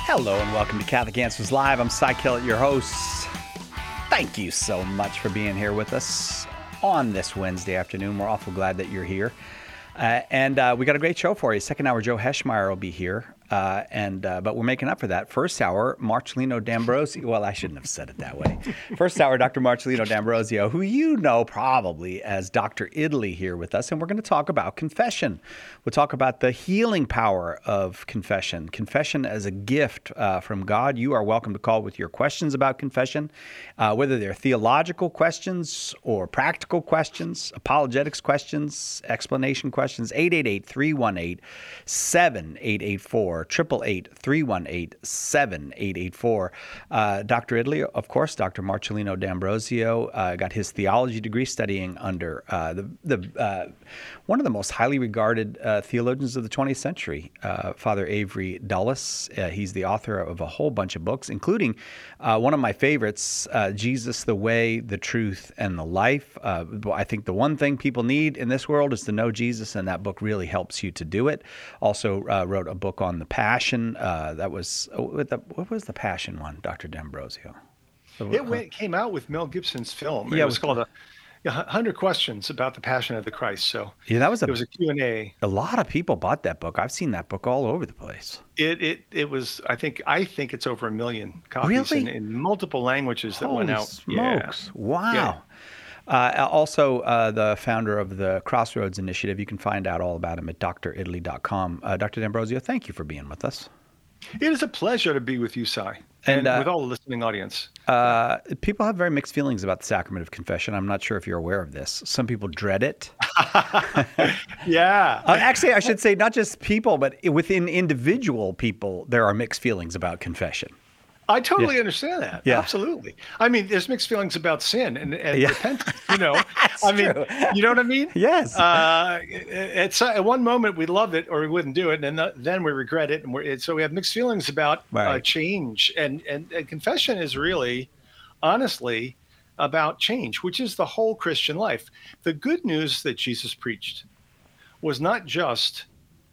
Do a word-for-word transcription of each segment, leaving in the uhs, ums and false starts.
Hello and welcome to Catholic Answers Live. I'm Cy Kellett, your host. Thank you so much for being here with us on this Wednesday afternoon. We're awful glad that you're here. Uh, and uh, we got a great show for you. Second hour, Joe Heschmeyer will be here. Uh, and uh, but we're making up for that. First hour, Marcelino D'Ambrosio. Well, I shouldn't have said it that way. First hour, Doctor Marcelino D'Ambrosio, who you know probably as Doctor Italy, here with us. And we're going to talk about confession. We'll talk about the healing power of confession. Confession as a gift uh, from God. You are welcome to call with your questions about confession, uh, whether they're theological questions or practical questions, apologetics questions, explanation questions. eight eight eight, three one eight, seven eight eight four. Triple eight three one eight seven eight eight four. Uh, Doctor Italy, of course, Doctor Marcelino D'Ambrosio uh, got his theology degree studying under uh, the the uh, one of the most highly regarded uh, theologians of the twentieth century, uh, Father Avery Dulles. Uh, he's the author of a whole bunch of books, including uh, one of my favorites, uh, Jesus, the Way, the Truth, and the Life. Uh, I think the one thing people need in this world is to know Jesus, and that book really helps you to do it. Also uh, wrote a book on the Passion. Uh, that was what, the, what was the Passion one, Doctor D'Ambrosio? It went, came out with Mel Gibson's film. It Yeah, was called a, a Hundred Questions about the Passion of the Christ. So yeah, that was a, it was a Q and A. A lot of people bought that book. I've seen that book all over the place. It it it was. I think I think it's over a million copies Really? in, in multiple languages that Holy went out. smokes! Yeah. Wow. Yeah. Uh, also, uh, the founder of the Crossroads Initiative. You can find out all about him at D R italy dot com. Uh, Doctor D'Ambrosio, thank you for being with us. It is a pleasure to be with you, Cy, And, and, uh, with all the listening audience. Uh, people have very mixed feelings about the sacrament of confession. I'm not sure if you're aware of this. Some people dread it. Yeah. Uh, actually, I should say not just people, but within individual people, there are mixed feelings about confession. I totally Yeah. understand that. Yeah. Absolutely. I mean, there's mixed feelings about sin and, and Yeah. repentance, you know. That's I mean, true. you know what I mean? Yes. Uh, it's, at one moment we love it or we wouldn't do it, and then, then we regret it. And we're, so we have mixed feelings about uh, Right. change. And, and, and confession is really, honestly, about change, which is the whole Christian life. The good news that Jesus preached was not just,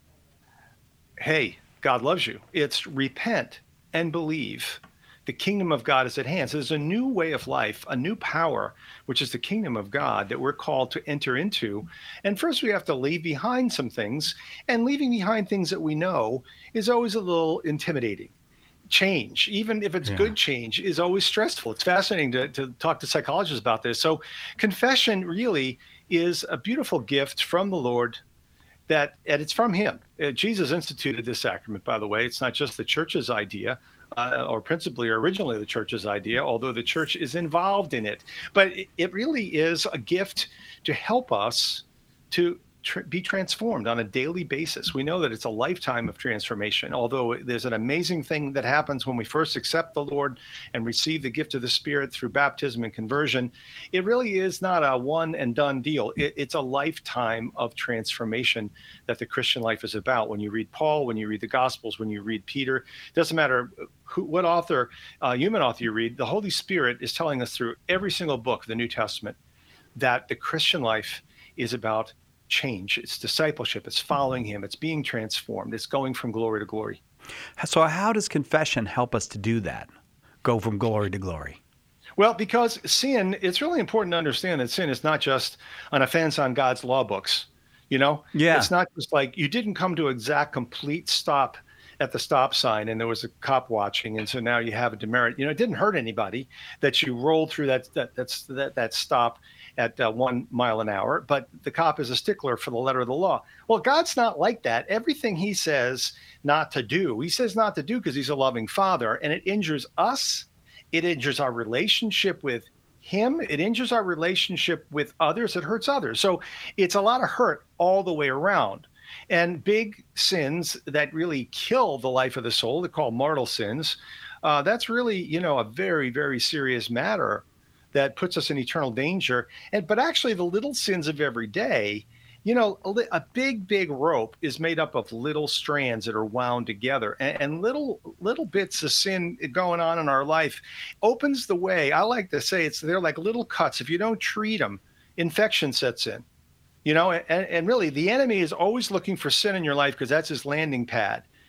hey, God loves you. It's repent and believe. The kingdom of God is at hand. So there's a new way of life, a new power, which is the kingdom of God that we're called to enter into. And first we have to leave behind some things, and leaving behind things that we know is always a little intimidating. Change, even if it's Yeah. good change, is always stressful. It's fascinating to, to talk to psychologists about this. So confession really is a beautiful gift from the Lord that, and it's from him. Uh, Jesus instituted this sacrament, by the way. It's not just the church's idea, uh, or principally or originally the church's idea, although the church is involved in it. But it, it really is a gift to help us to tr- be transformed on a daily basis. We know that it's a lifetime of transformation, although there's an amazing thing that happens when we first accept the Lord and receive the gift of the Spirit through baptism and conversion. It really is not a one and done deal. It, it's a lifetime of transformation that the Christian life is about. When you read Paul, when you read the Gospels, when you read Peter, doesn't matter who, what author, uh, human author you read, the Holy Spirit is telling us through every single book of the New Testament that the Christian life is about change. It's discipleship. It's following him. It's being transformed. It's going from glory to glory. So how does confession help us to do that? Go from glory to glory? Well, because sin, it's really important to understand that sin is not just an offense on God's law books. You know, Yeah. It's not just like you didn't come to exact complete stop at the stop sign and there was a cop watching, and so now you have a demerit. You know, it didn't hurt anybody that you rolled through that that that's that that stop at uh, one mile an hour, but the cop is a stickler for the letter of the law. Well, God's not like that. Everything he says not to do, he says not to do because he's a loving father, and it injures us. It injures our relationship with him. It injures our relationship with others. It hurts others. So it's a lot of hurt all the way around. And big sins that really kill the life of the soul, they're called mortal sins. Uh, that's really, you know, a very, very serious matter that puts us in eternal danger. And but actually, the little sins of every day, you know, a, li- a big, big rope is made up of little strands that are wound together, and, and little, little bits of sin going on in our life opens the way. I like to say it's they're like little cuts. If you don't treat them, infection sets in. You know, and, and really the enemy is always looking for sin in your life because that's his landing pad.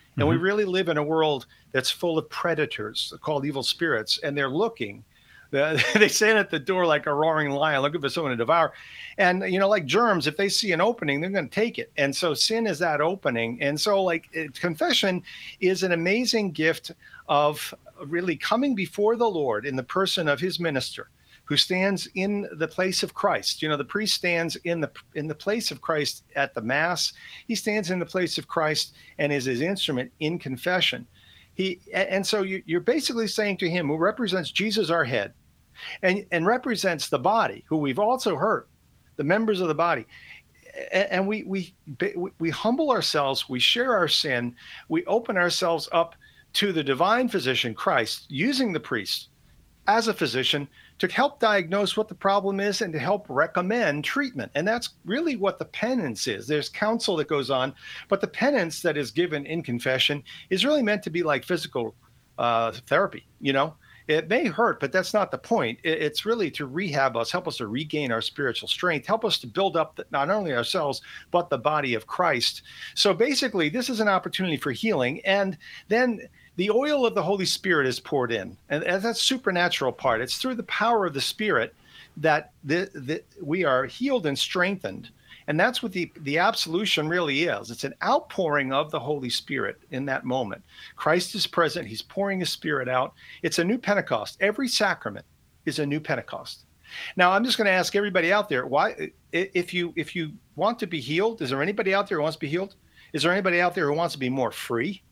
And mm-hmm. we really live in a world that's full of predators called evil spirits, and they're looking. They stand at the door like a roaring lion looking for someone to devour. And, you know, like germs, if they see an opening, they're going to take it. And so sin is that opening. And so, like, it, confession is an amazing gift of really coming before the Lord in the person of his minister, who stands in the place of Christ. You know, the priest stands in the in the place of Christ at the Mass. He stands in the place of Christ and is his instrument in confession. He and so you, you're basically saying to him, who represents Jesus, our head, and and represents the body, who we've also hurt, the members of the body, and we we we humble ourselves, we share our sin, we open ourselves up to the divine physician, Christ, using the priest as a physician to help diagnose what the problem is and to help recommend treatment. And that's really what the penance is. There's counsel that goes on, but the penance that is given in confession is really meant to be like physical uh, therapy. You know, it may hurt, but that's not the point. It's really to rehab us, help us to regain our spiritual strength, help us to build up not only ourselves, but the body of Christ. So basically, this is an opportunity for healing. And then the oil of the Holy Spirit is poured in, and that's supernatural part. It's through the power of the Spirit that the, the, we are healed and strengthened. And that's what the, the absolution really is. It's an outpouring of the Holy Spirit in that moment. Christ is present. He's pouring his Spirit out. It's a new Pentecost. Every sacrament is a new Pentecost. Now, I'm just going to ask everybody out there, why, if you if you want to be healed, is there anybody out there who wants to be healed? Is there anybody out there who wants to be more free?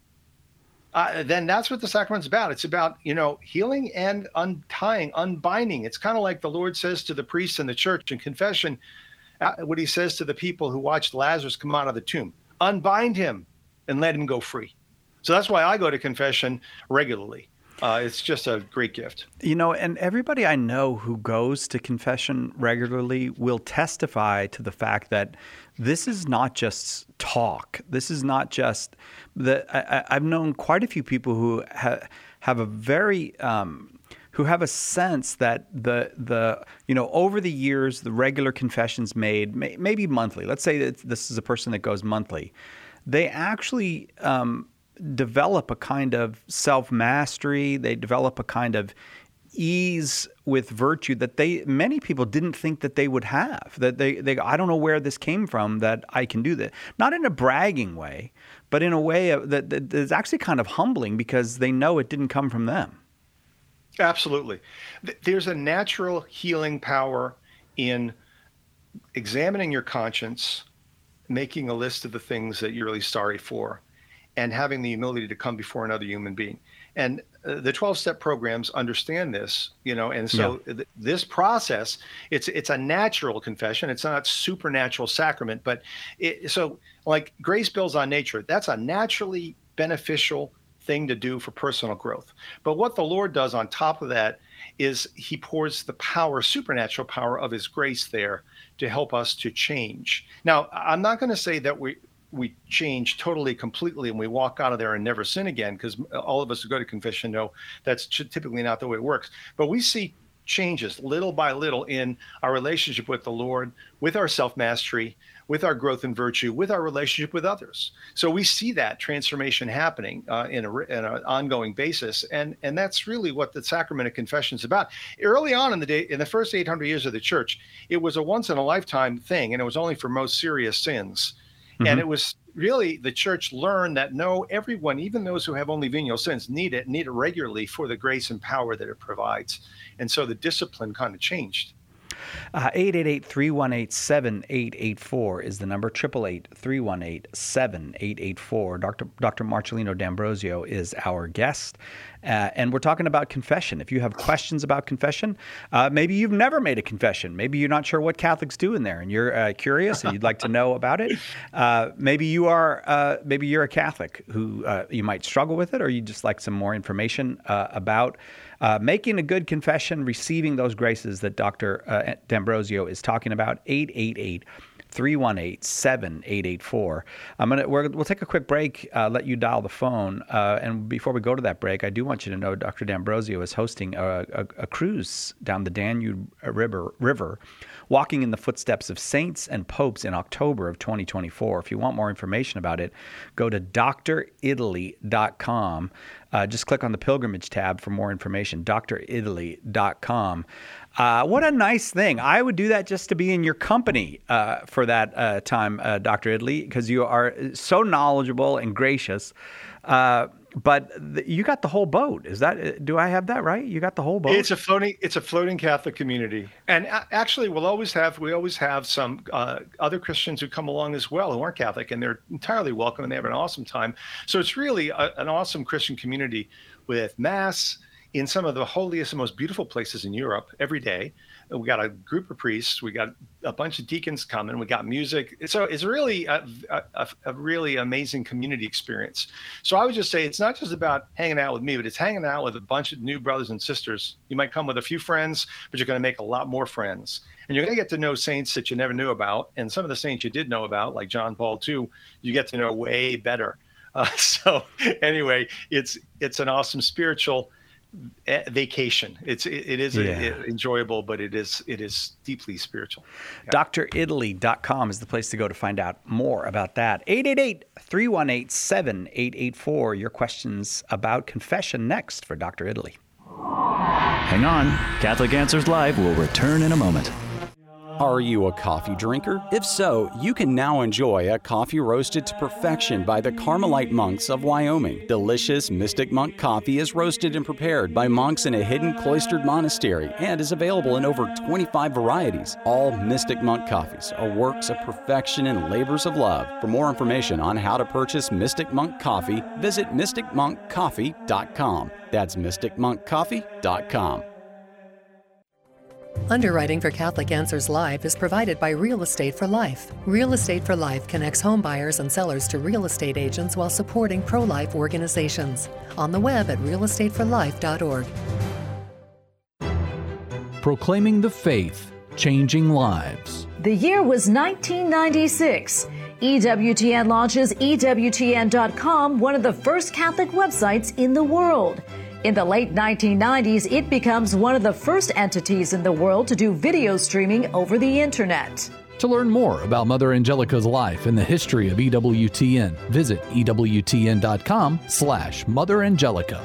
Uh, then that's what the sacrament's about. It's about, you know, healing and untying, unbinding. It's kind of like the Lord says to the priests in the church in confession, uh, what he says to the people who watched Lazarus come out of the tomb: unbind him and let him go free. So that's why I go to confession regularly. Uh, it's just a great gift. You know, and everybody I know who goes to confession regularly will testify to the fact that this is not just talk. This is not just the. I, I've known quite a few people who ha, have a very um, who have a sense that the the you know over the years the regular confessions made may, maybe monthly. Let's say that this is a person that goes monthly. They actually um, develop a kind of self-mastery. They develop a kind of ease with virtue that they many people didn't think that they would have. That they, they I don't know where this came from, that I can do that. Not in a bragging way, but in a way that, that is actually kind of humbling, because they know it didn't come from them. Absolutely. There's a natural healing power in examining your conscience, making a list of the things that you're really sorry for, and having the humility to come before another human being. And uh, the twelve-step programs understand this, you know, and so yeah. th- this process, it's it's a natural confession. It's not supernatural sacrament, but it, so like grace builds on nature. That's a naturally beneficial thing to do for personal growth. But what the Lord does on top of that is he pours the power, supernatural power of his grace there to help us to change. Now, I'm not going to say that we we change totally, completely, and we walk out of there and never sin again, because all of us who go to confession know that's typically not the way it works. But we see changes little by little in our relationship with the Lord, with our self-mastery, with our growth in virtue, with our relationship with others. So we see that transformation happening uh, in, a, in an ongoing basis, and and that's really what the sacrament of confession is about. Early on in the day, in the first eight hundred years of the church, it was a once-in-a-lifetime thing, and it was only for most serious sins. Mm-hmm. And it was really the church learned that no, everyone, even those who have only venial sins, need it, need it regularly for the grace and power that it provides. And so the discipline kind of changed. Uh, eight eight eight, three one eight, seven eight eight four is the number. eight eight eight, three one eight, seven eight eight four. Doctor Doctor Marcellino D'Ambrosio is our guest, uh, and we're talking about confession. If you have questions about confession, uh, maybe you've never made a confession. Maybe you're not sure what Catholics do in there, and you're uh, curious and you'd like to know about it. Uh, maybe you are. Uh, maybe you're a Catholic who uh, you might struggle with it, or you just like some more information uh, about Uh, making a good confession, receiving those graces that Doctor Uh, D'Ambrosio is talking about. eight eight eight, three one eight, seven eight eight four. I'm gonna we're, we'll take a quick break, uh, let you dial the phone, uh, and before we go to that break, I do want you to know Doctor D'Ambrosio is hosting a, a, a cruise down the Danube River, River, walking in the footsteps of saints and popes in October of twenty twenty-four. If you want more information about it, go to d r italy dot com. Uh, just click on the pilgrimage tab for more information, d r italy dot com. Uh, what a nice thing. I would do that just to be in your company uh, for that uh, time, uh, Doctor Italy, because you are so knowledgeable and gracious. Uh, but th- you got the whole boat. Is that, do I have that right? You got the whole boat? It's a floating, it's a floating Catholic community. And a- actually we'll always have, we always have some uh, other Christians who come along as well who aren't Catholic, and they're entirely welcome and they have an awesome time. So it's really a, an awesome Christian community with Mass in some of the holiest and most beautiful places in Europe every day. We got a group of priests, we got a bunch of deacons coming, we got music. So it's really a, a, a really amazing community experience. So I would just say it's not just about hanging out with me, but it's hanging out with a bunch of new brothers and sisters. You might come with a few friends, but you're going to make a lot more friends. And you're going to get to know saints that you never knew about. And some of the saints you did know about, like John Paul the Second, you get to know way better. Uh, so anyway, it's it's an awesome spiritual vacation. It's it, it is yeah. a, a, enjoyable, but it is it is deeply spiritual. Yeah. d r italy dot com is the place to go to find out more about that. eight eight eight, three one eight, seven eight eight four. Your questions about confession next for Doctor Italy. Hang on. Catholic Answers Live will return in a moment. Are you a coffee drinker? If so, you can now enjoy a coffee roasted to perfection by the Carmelite monks of Wyoming. Delicious Mystic Monk coffee is roasted and prepared by monks in a hidden cloistered monastery and is available in over twenty-five varieties. All Mystic Monk coffees are works of perfection and labors of love. For more information on how to purchase Mystic Monk coffee, visit mystic monk coffee dot com. That's mystic monk coffee dot com. Underwriting for Catholic Answers Live is provided by Real Estate for Life. Real Estate for Life connects home buyers and sellers to real estate agents while supporting pro-life organizations. On the web at real estate for life dot org. Proclaiming the faith, changing lives. The year was nineteen ninety-six. E W T N launches E W T N dot com, one of the first Catholic websites in the world. In the late nineteen nineties, it becomes one of the first entities in the world to do video streaming over the internet. To learn more about Mother Angelica's life and the history of E W T N, visit E W T N dot com slash Mother Angelica.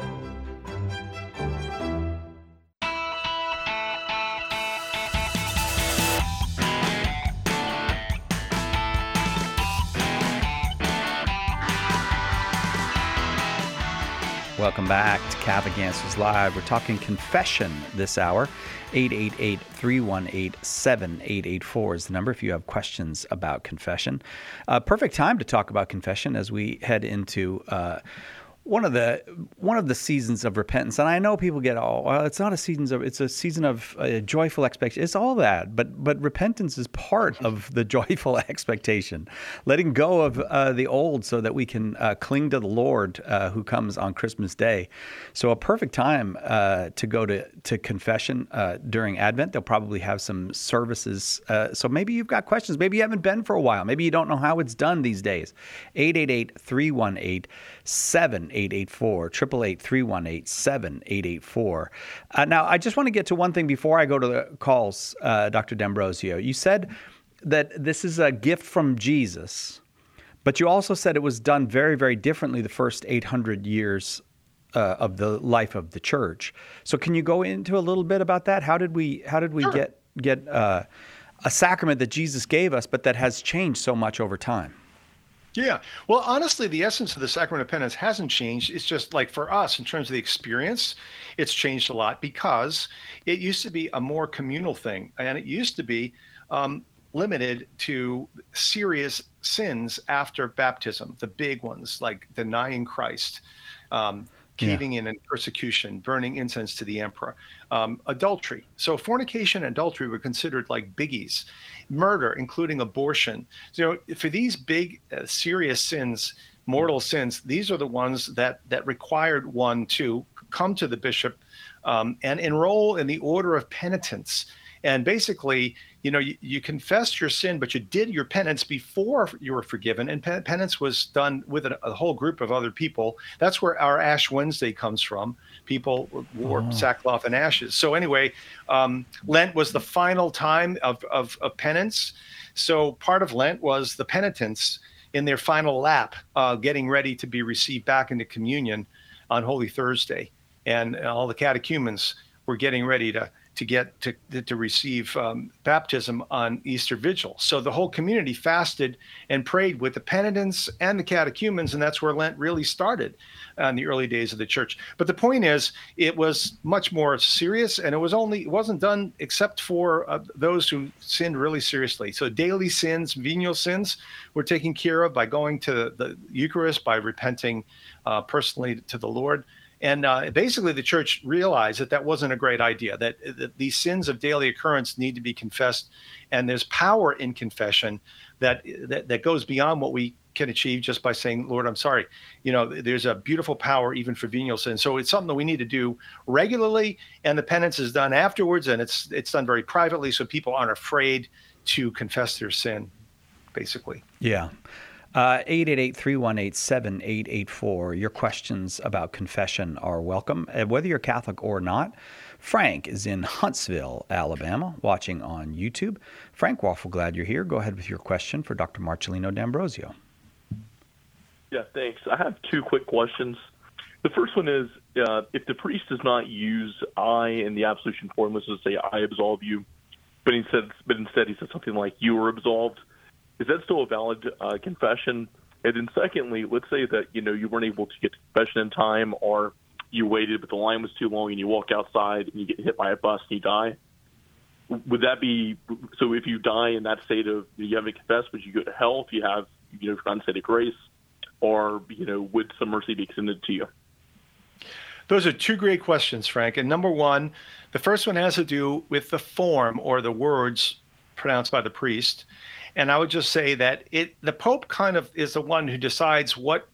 Welcome back to Catholic Answers Live. We're talking confession this hour. eight eight eight, three one eight, seven eight eight four is the number if you have questions about confession. Uh, perfect time to talk about confession as we head into uh, one of the one of the seasons of repentance. And I know people get, oh, well, it's not a season of, it's a season of uh, joyful expectation. It's all that, but but repentance is part of the joyful expectation. Letting go of uh, the old so that we can uh, cling to the Lord uh, who comes on Christmas Day. So a perfect time uh, to go to, to confession uh, during Advent. They'll probably have some services. Uh, so maybe you've got questions. Maybe you haven't been for a while. Maybe you don't know how it's done these days. eight eight eight, three one eight, seven eight eight four, eight eight eight, three one eight, seven eight eight four. Uh, now, I just want to get to one thing before I go to the calls, uh, Doctor D'Ambrosio. You said that this is a gift from Jesus, but you also said it was done very, very differently the first eight hundred years uh, of the life of the church. So can you go into a little bit about that? How did we how did we Sure. get get uh, a sacrament that Jesus gave us, but that has changed so much over time? Yeah. Well, honestly, the essence of the sacrament of penance hasn't changed. It's just like for us, in terms of the experience, it's changed a lot because it used to be a more communal thing. And it used to be um, limited to serious sins after baptism, the big ones like denying Christ, um, caving yeah. in and persecution, burning incense to the emperor, um, adultery. So fornication and adultery were considered like biggies. Murder, including abortion. So for these big, uh, serious sins, mortal sins, these are the ones that that required one to come to the bishop um, and enroll in the order of penitence. And basically, you know, you, you confessed your sin, but you did your penance before you were forgiven. And pen- penance was done with a, a whole group of other people. That's where our Ash Wednesday comes from. People wore oh. sackcloth and ashes. So anyway, um, Lent was the final time of, of, of penance. So part of Lent was the penitents in their final lap, uh, getting ready to be received back into communion on Holy Thursday. And all the catechumens were getting ready to to get to to receive um, baptism on Easter Vigil. So the whole community fasted and prayed with the penitents and the catechumens, and that's where Lent really started in the early days of the church. But the point is, it was much more serious, and it was only it wasn't done except for uh, those who sinned really seriously. So daily sins, venial sins, were taken care of by going to the Eucharist, by repenting uh, personally to the Lord. And uh, basically, the church realized that that wasn't a great idea, that, that these sins of daily occurrence need to be confessed. And there's power in confession that, that that goes beyond what we can achieve just by saying, Lord, I'm sorry. You know, there's a beautiful power even for venial sin. So it's something that we need to do regularly. And the penance is done afterwards. And it's it's done very privately, so people aren't afraid to confess their sin, basically. Yeah. Uh, eight eight eight, three one eight, seven eight eight four. Your questions about confession are welcome, uh, whether you're Catholic or not. Frank is in Huntsville, Alabama, watching on YouTube. Frank, we're awful glad you're here. Go ahead with your question for Doctor Marcellino D'Ambrosio. Yeah, thanks. I have two quick questions. The first one is, uh, if the priest does not use I in the absolution form, let's just say I absolve you, but instead, but instead he says something like you are absolved, is that still a valid uh, confession? And then secondly, let's say that, you know, you weren't able to get to confession in time, or you waited but the line was too long and you walk outside and you get hit by a bus and you die. Would that be, so if you die in that state of, you haven't confessed, would you go to hell if you have, you know, gone state of grace, or, you know, would some mercy be extended to you? Those are two great questions, Frank. And number one, the first one has to do with the form or the words pronounced by the priest. And I would just say that it the Pope kind of is the one who decides what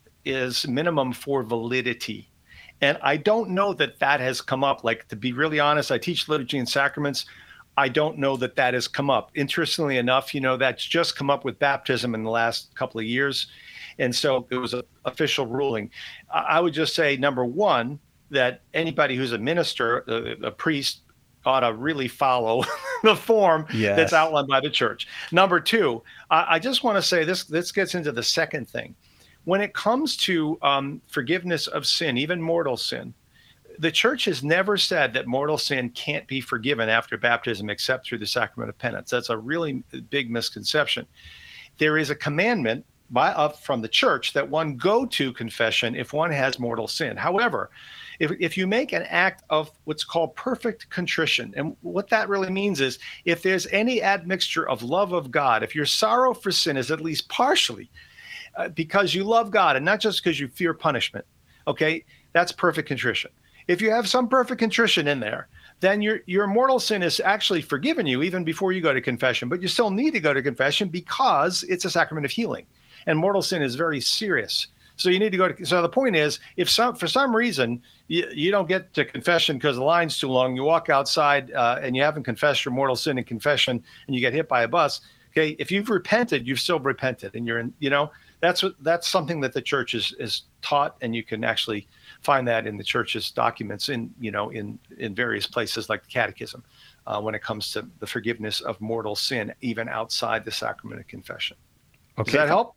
is minimum for validity. And I don't know that that has come up. Like, to be really honest, I teach liturgy and sacraments. I don't know that that has come up. Interestingly enough, you know, that's just come up with baptism in the last couple of years. And so it was an official ruling. I would just say, number one, that anybody who's a minister, a, a priest, ought to really follow the form yes. that's outlined by the church. Number two, I, I just want to say this, this gets into the second thing. When it comes to um, forgiveness of sin, even mortal sin, the church has never said that mortal sin can't be forgiven after baptism except through the sacrament of penance. That's a really big misconception. There is a commandment by uh, from the church that one go to confession if one has mortal sin. However, If, if you make an act of what's called perfect contrition, and what that really means is if there's any admixture of love of God, if your sorrow for sin is at least partially uh, because you love God and not just because you fear punishment, okay, that's perfect contrition. If you have some perfect contrition in there, then your your mortal sin is actually forgiven you even before you go to confession, but you still need to go to confession because it's a sacrament of healing, and mortal sin is very serious. So you need to go to, so the point is, if some, for some reason you, you don't get to confession because the line's too long, you walk outside uh, and you haven't confessed your mortal sin in confession and you get hit by a bus. Okay. If you've repented, you've still repented, and you're in, you know, that's what, that's something that the church is, is taught. And you can actually find that in the church's documents in, you know, in, in various places like the Catechism uh, when it comes to the forgiveness of mortal sin, even outside the sacrament of confession. Okay. Does that help?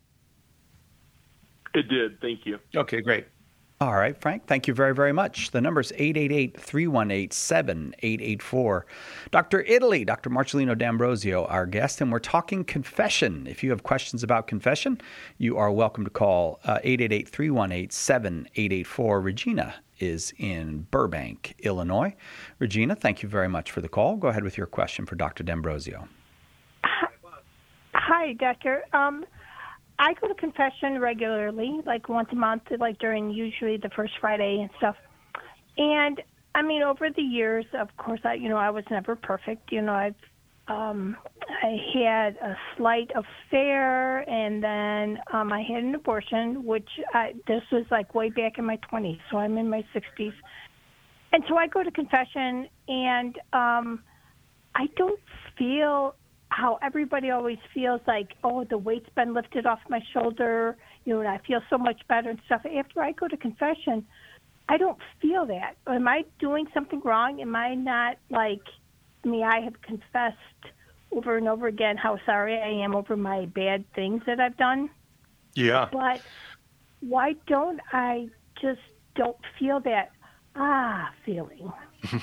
It did. Thank you. Okay, great. All right, Frank, thank you very, very much. The number is eight eight eight, three one eight, seven eight eight four. Doctor Italy, Doctor Marcellino D'Ambrosio, our guest, and we're talking confession. If you have questions about confession, you are welcome to call uh, eight eight eight, three one eight, seven eight eight four. Regina is in Burbank, Illinois. Regina, thank you very much for the call. Go ahead with your question for Doctor D'Ambrosio. Hi, Doctor. Um, I go to confession regularly, like once a month, like during usually the first Friday and stuff. And I mean, over the years, of course, I, you know, I was never perfect. You know, I've, um, I had a slight affair, and then um, I had an abortion, which I, this was like way back in my twenties. So I'm in my sixties. And so I go to confession, and um, I don't feel how everybody always feels like, oh, the weight's been lifted off my shoulder, you know, and I feel so much better and stuff. After I go to confession, I don't feel that. Am I doing something wrong? Am I not like, I mean, I have confessed over and over again how sorry I am over my bad things that I've done. Yeah. But why don't I just don't feel that ah feeling?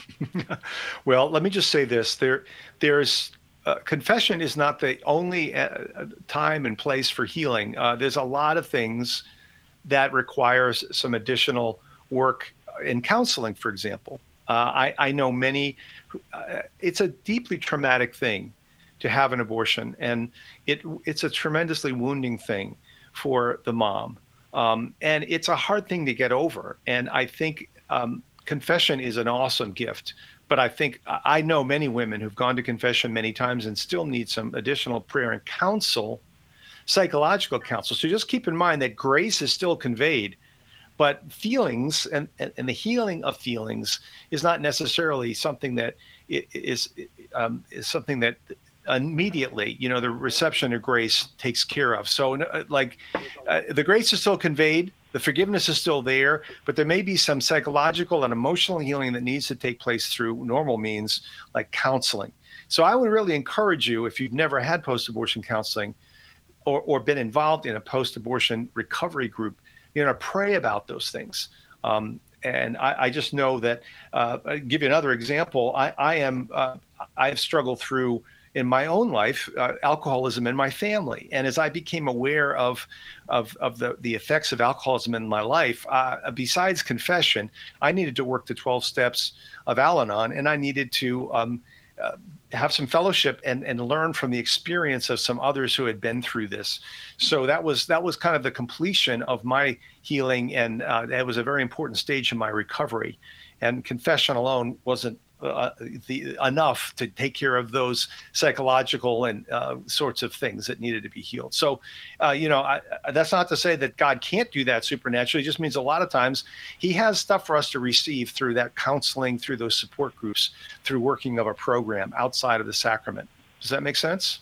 Well, let me just say this. There, there's uh, confession is not the only uh, time and place for healing. Uh, there's a lot of things that requires some additional work in counseling, for example. Uh, I, I know many, uh, it's a deeply traumatic thing to have an abortion, and it it's a tremendously wounding thing for the mom. Um, and it's a hard thing to get over. And I think um, confession is an awesome gift. But I think I know many women who've gone to confession many times and still need some additional prayer and counsel, psychological counsel. So just keep in mind that grace is still conveyed, but feelings and, and, and the healing of feelings is not necessarily something that is, um, is something that immediately, you know, the reception of grace takes care of. So like uh, the grace is still conveyed, the forgiveness is still there, but there may be some psychological and emotional healing that needs to take place through normal means like counseling. So I would really encourage you, if you've never had post-abortion counseling or, or been involved in a post-abortion recovery group, you know, pray about those things. Um, and I, I just know that, uh, I'll give you another example. I, I am, uh, I've struggled through in my own life, uh, alcoholism in my family. And as I became aware of of, of the, the effects of alcoholism in my life, uh, besides confession, I needed to work the twelve steps of Al-Anon, and I needed to um, uh, have some fellowship and, and learn from the experience of some others who had been through this. So that was that was kind of the completion of my healing, and uh, that was a very important stage in my recovery. And confession alone wasn't Uh, the enough to take care of those psychological and uh, sorts of things that needed to be healed. So, uh, you know, I, that's not to say that God can't do that supernaturally. It just means a lot of times he has stuff for us to receive through that counseling, through those support groups, through working of a program outside of the sacrament. Does that make sense?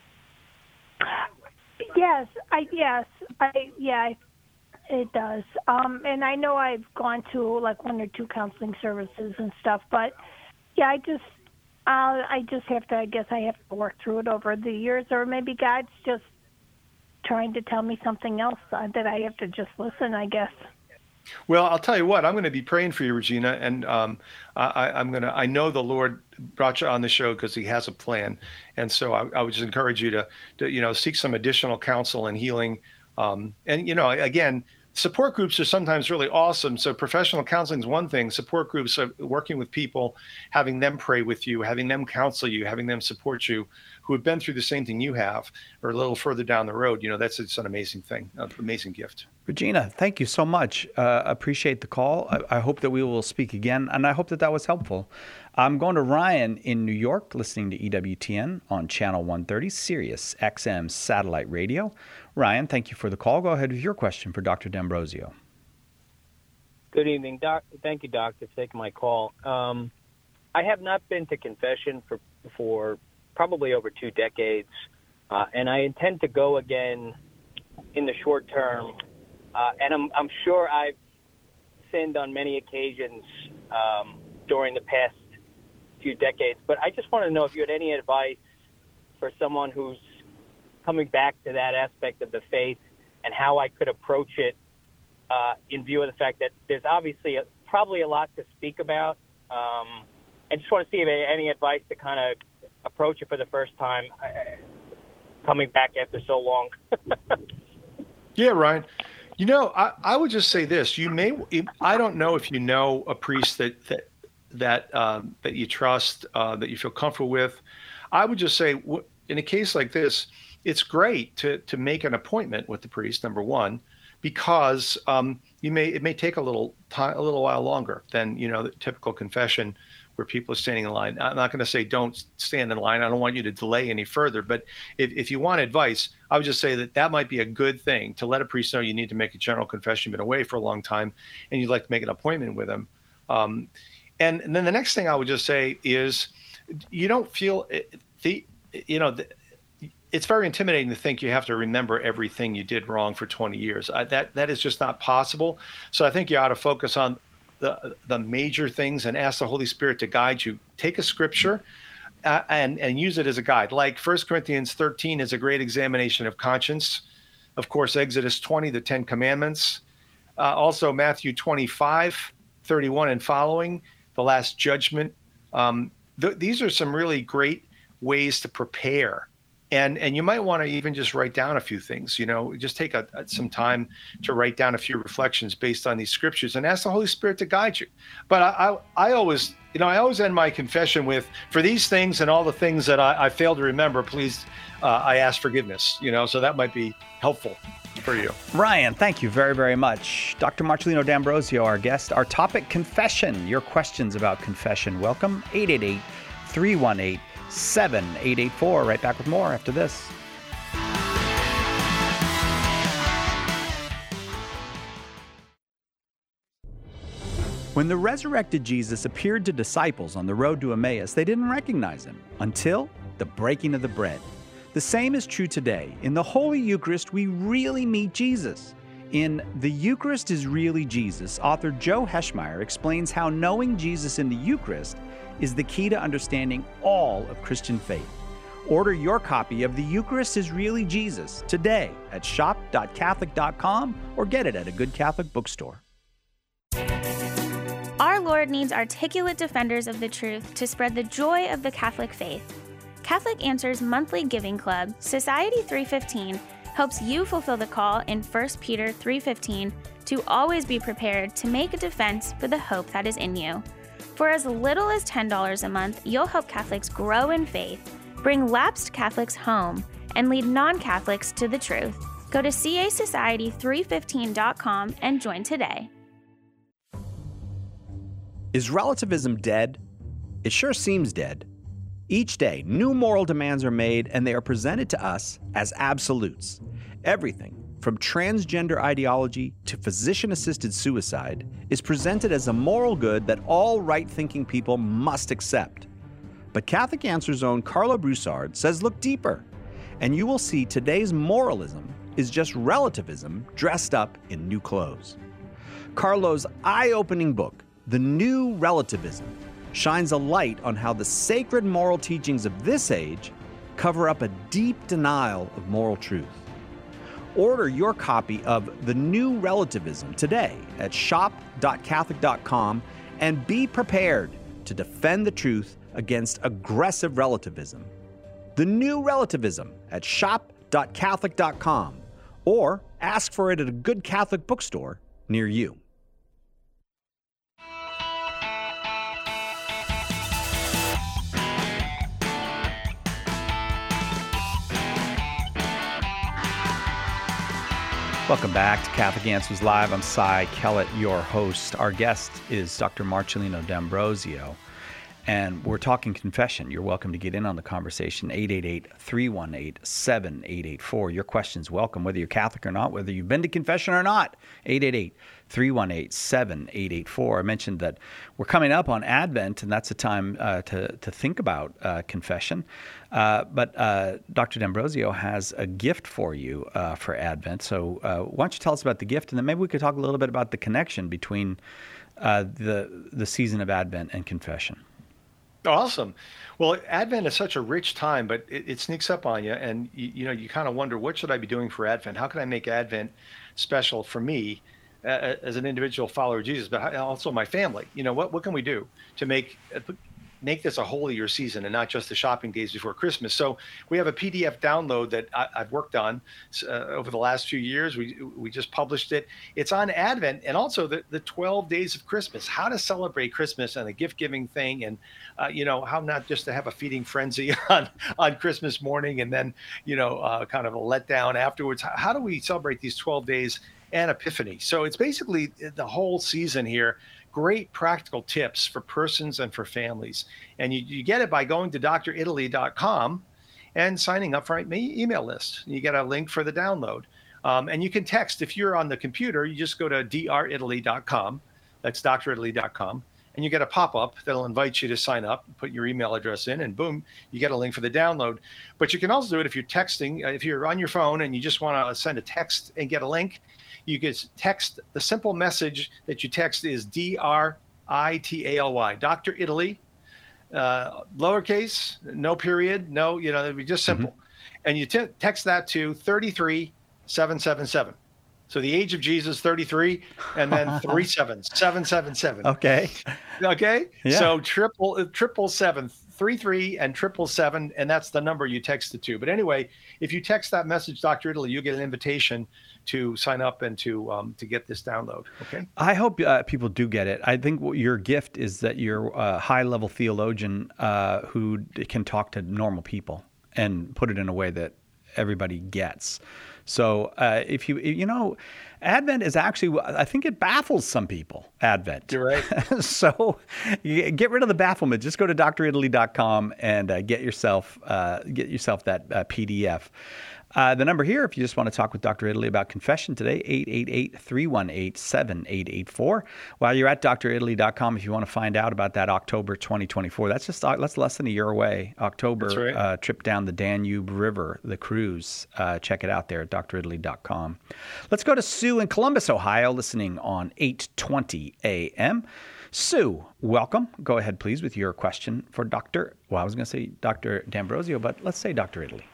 Yes, I yes, I yeah, it does. Um, and I know I've gone to like one or two counseling services and stuff, but yeah, I just, uh, I just have to, I guess I have to work through it over the years, or maybe God's just trying to tell me something else uh, that I have to just listen, I guess. Well, I'll tell you what, I'm going to be praying for you, Regina, and um, I, I'm going to, I know the Lord brought you on the show because he has a plan. And so I, I would just encourage you to, to, you know, seek some additional counsel and healing. Um, and, you know, again, support groups are sometimes really awesome. So professional counseling is one thing. Support groups are working with people, having them pray with you, having them counsel you, having them support you, who have been through the same thing you have, or a little further down the road. You know, that's it's an amazing thing, an amazing gift. Regina, thank you so much. Uh, appreciate the call. I, I hope that we will speak again, and I hope that that was helpful. I'm going to Ryan in New York, listening to E W T N on Channel one thirty, Sirius X M Satellite Radio. Ryan, thank you for the call. Go ahead with your question for Doctor D'Ambrosio. Good evening, Doc. Thank you, Doctor, for taking my call. Um, I have not been to confession for for probably over two decades, uh, and I intend to go again in the short term. Uh, and I'm, I'm sure I've sinned on many occasions um, during the past few decades. But I just want to know if you had any advice for someone who's coming back to that aspect of the faith and how I could approach it uh, in view of the fact that there's obviously a, probably a lot to speak about. Um, I just want to see if you had any advice to kind of approach it for the first time, uh, coming back after so long. Yeah, Ryan. You know, I, I would just say this. You may, I don't know if you know a priest that that that um, that you trust, uh, that you feel comfortable with. I would just say, in a case like this, it's great to to make an appointment with the priest. Number one, because um, you may it may take a little time, a little while longer than you know the typical confession, where people are standing in line. I'm not going to say don't stand in line. I don't want you to delay any further. But if, if you want advice, I would just say that that might be a good thing to let a priest know you need to make a general confession. You've been away for a long time and you'd like to make an appointment with him. Um, and, and then the next thing I would just say is you don't feel the, you know, the, it's very intimidating to think you have to remember everything you did wrong for twenty years. I, that that is just not possible. So I think you ought to focus on the the major things and ask the Holy Spirit to guide you. Take a scripture uh, and and use it as a guide. Like First Corinthians thirteen is a great examination of conscience. Of course, Exodus twenty, the Ten Commandments. Uh, also Matthew twenty-five, thirty-one and following, the Last Judgment. Um, th- these are some really great ways to prepare. And and you might want to even just write down a few things, you know, just take a, a, some time to write down a few reflections based on these scriptures and ask the Holy Spirit to guide you. But I I, I always, you know, I always end my confession with, for these things and all the things that I, I failed to remember, please, uh, I ask forgiveness, you know, so that might be helpful for you. Ryan, thank you very, very much. Doctor Marcelino D'Ambrosio, our guest. Our topic, confession. Your questions about confession. Welcome, eight eight eight, three one eight, seven eight eight four. Right back with more after this. When the resurrected Jesus appeared to disciples on the road to Emmaus, they didn't recognize him until the breaking of the bread. The same is true today. In the Holy Eucharist, we really meet Jesus. In The Eucharist is Really Jesus, author Joe Heschmeyer explains how knowing Jesus in the Eucharist is the key to understanding all of Christian faith. Order your copy of The Eucharist is Really Jesus today at shop dot catholic dot com or get it at a good Catholic bookstore. Our Lord needs articulate defenders of the truth to spread the joy of the Catholic faith. Catholic Answers Monthly Giving Club, Society three fifteen, helps you fulfill the call in First Peter three fifteen to always be prepared to make a defense for the hope that is in you. For as little as ten dollars a month, you'll help Catholics grow in faith, bring lapsed Catholics home, and lead non-Catholics to the truth. Go to C A society three fifteen dot com and join today. Is relativism dead? It sure seems dead. Each day, new moral demands are made, and they are presented to us as absolutes. Everything, from transgender ideology to physician-assisted suicide, is presented as a moral good that all right-thinking people must accept. But Catholic Answers' own Carlo Broussard says look deeper, and you will see today's moralism is just relativism dressed up in new clothes. Carlo's eye-opening book, The New Relativism, shines a light on how the sacred moral teachings of this age cover up a deep denial of moral truth. Order your copy of The New Relativism today at shop dot catholic dot com and be prepared to defend the truth against aggressive relativism. The New Relativism at shop dot catholic dot com or ask for it at a good Catholic bookstore near you. Welcome back to Catholic Answers Live. I'm Cy Kellett, your host. Our guest is Doctor Marcelino D'Ambrosio, and we're talking confession. You're welcome to get in on the conversation, eight eight eight, three one eight, seven eight eight four. Your question's welcome, whether you're Catholic or not, whether you've been to confession or not, eight eight eight, three one eight, seven eight eight four. I mentioned that we're coming up on Advent, and that's a time uh, to, to think about uh, confession. Uh, but uh, Doctor D'Ambrosio has a gift for you uh, for Advent. So uh, why don't you tell us about the gift, and then maybe we could talk a little bit about the connection between uh, the the season of Advent and confession. Awesome. Well, Advent is such a rich time, but it, it sneaks up on you, and you, you know you kind of wonder, what should I be doing for Advent? How can I make Advent special for me uh, as an individual follower of Jesus, but also my family? You know, what what can we do to make make this a holier season and not just the shopping days before Christmas? So we have a P D F download that I, I've worked on uh, over the last few years. We we just published it. It's on Advent and also the, the twelve days of Christmas, how to celebrate Christmas and the gift-giving thing, and uh, you know, how not just to have a feeding frenzy on, on Christmas morning and then, you know, uh, kind of a letdown afterwards. How do we celebrate these twelve days and Epiphany? So it's basically the whole season here. Great practical tips for persons and for families. And you, you get it by going to D R italy dot com and signing up for my email list. You get a link for the download. Um, and you can text. If you're on the computer, you just go to D R italy dot com. That's D R italy dot com. and you get a pop-up that'll invite you to sign up, put your email address in, and boom, you get a link for the download. But you can also do it if you're texting. If you're on your phone and you just want to send a text and get a link, you can text. The simple message that you text is D R I T A L Y, Doctor Italy, uh, lowercase, no period, no, you know, it'd be just simple. Mm-hmm. And you te- text that to thirty-three seven seven seven. So the age of Jesus, thirty-three, and then three sevens, seven seven seven. Okay. Okay. Yeah. So triple triple seven, three three, and triple seven, and that's the number you text it to. But anyway, if you text that message, Doctor Italy, you get an invitation to sign up and to um, to get this download. Okay. I hope uh, people do get it. I think what your gift is that you're a high-level theologian uh, who can talk to normal people and put it in a way that everybody gets. So uh, if you, you know, Advent is actually, I think it baffles some people, Advent. You're right. So you get rid of the bafflement. Just go to D R italy dot com and uh, get yourself uh, get yourself that uh, P D F. Uh, the number here, if you just want to talk with Doctor Italy about confession today, eight eight eight, three one eight, seven eight eight four. While you're at D R italy dot com, if you want to find out about that October twenty twenty-four, that's just that's less than a year away. October That's right. uh, trip down the Danube River, the cruise. Uh, check it out there at D R italy dot com. Let's go to Sue in Columbus, Ohio, listening on eight twenty A M. Sue, welcome. Go ahead, please, with your question for Doctor Well, I was going to say Doctor D'Ambrosio, but let's say Doctor Italy.